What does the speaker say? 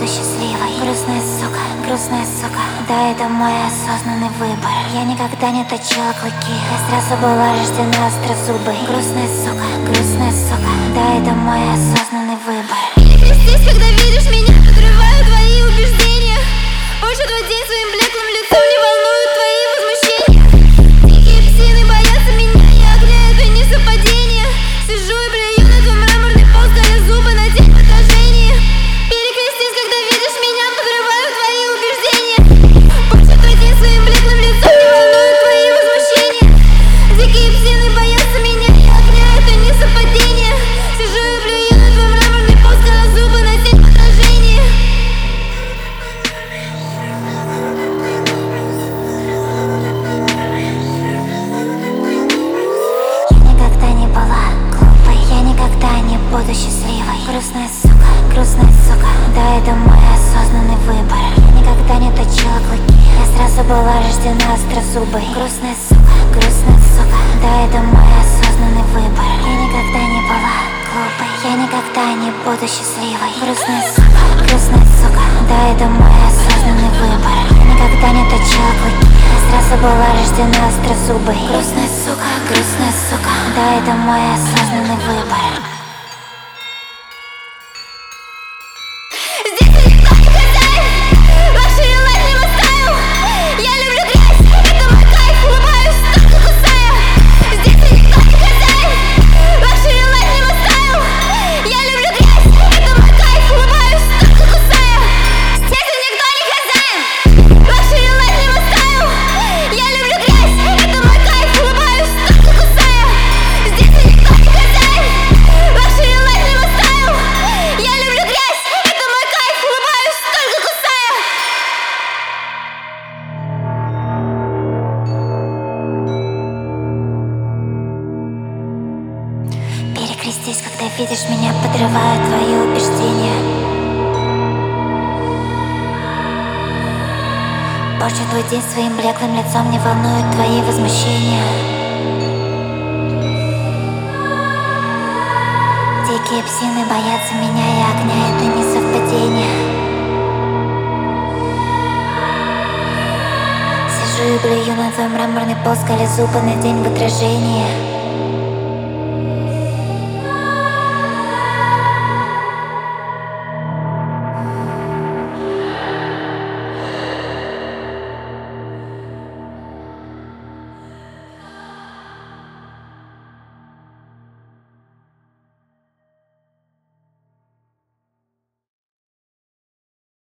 буду счастливой. Грустная сука, да, это мой осознанный выбор. Я никогда не точила клыки, я сразу была рождена острозубой. Грустная сука, да, это мой осознанный выбор. Перекрестись, когда видишь меня, подрываю твои убеждения. Больше твой день своим блеклым лицом не волнуют твои возмущения. Дикие псины боятся меня, и огня это не совпадение. Сижу и блюю на твой мраморный пол, скаля зубы на день в отражении. Перекрестись, когда видишь меня, подрываю твои убеждения. Больше твой день своим блеклым лицом не волнуют твои возмущения. Дикие псины боятся меня, и огня это не совпадение. Сижу и блюю на твой мраморный пол, скаля зубы на день в отражении. Я никогда не была глупой, я никогда не буду счастливой. Грустная сука, да, это мой осознанный выбор. Я никогда не точила клыки, я сразу была рождена острозубой. Грустная сука, да, это мой осознанный выбор. Я никогда не была глупой, я никогда не буду счастливой. Грустная сука, да, это мой осознанный выбор. Я никогда не точила клыки, я сразу была рождена острозубой. Грустная сука, да, это мой осознанный выбор. Здесь никто не хозяин, luxury life не must style. Я люблю грязь, это мой кайф, улыбаюсь, только кусаю. Здесь никто не хозяин, luxury life не must style. Я люблю грязь, это мой кайф, улыбаюсь, только кусаю. Здесь никто не хозяин, luxury life не must style. Я люблю грязь, это мой кайф, улыбаюсь, только кусаю. Здесь никто не хозяин, luxury life не must style. Я люблю грязь, это мой кайф, улыбаюсь, только кусаю. Перекрестись, когда видишь меня, подрываю твои убеждения. Порчу твой день своим блеклым лицом, не волнуют твои возмущения. Дикие псины боятся меня, и огня это не совпадение. Сижу и блюю на твой мраморный пол, скаля зубы на день в отражении.